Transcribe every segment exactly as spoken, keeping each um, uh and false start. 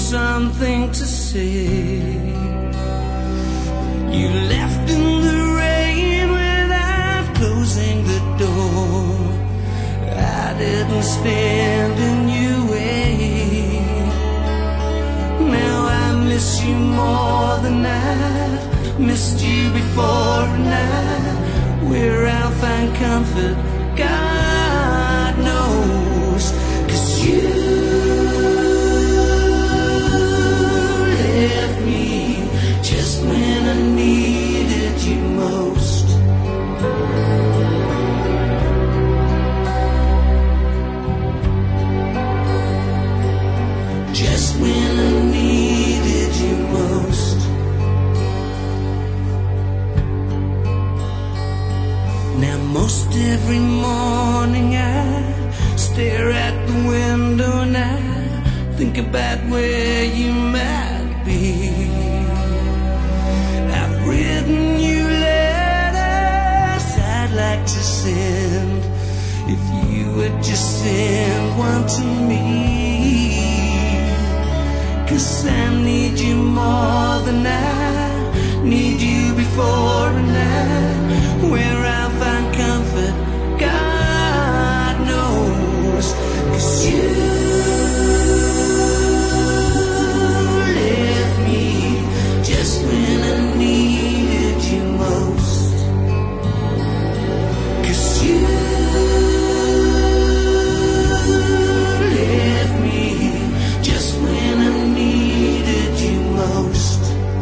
something to say. You left in the rain without closing the door. I didn't stand in your way. Now I miss you more than I've missed you before, and I, where I'll find comfort, God knows, 'cause you left me just when I needed you most. Just when I needed you most. Now most every morning I stare at the window and I think about where you might be. I've written you letters I'd like to send, if you would just send one to me. 'Cause I need you more than I need you before, and I, where I'll find comfort, God knows, 'cause you left me just when I needed you most. 'Cause you left me just when I needed you most.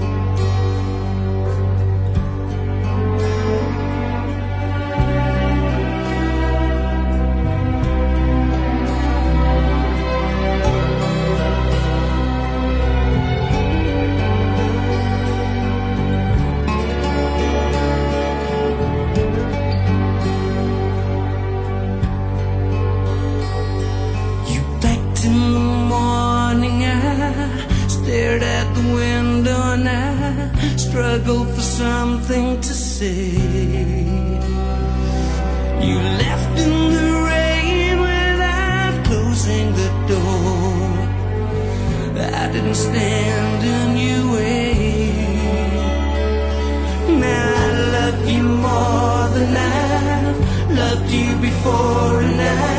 In the morning I stared at the window and I struggled for something to say. You left in the rain without closing the door. I didn't stand in your way. Now I love you more than I've loved you before, and I,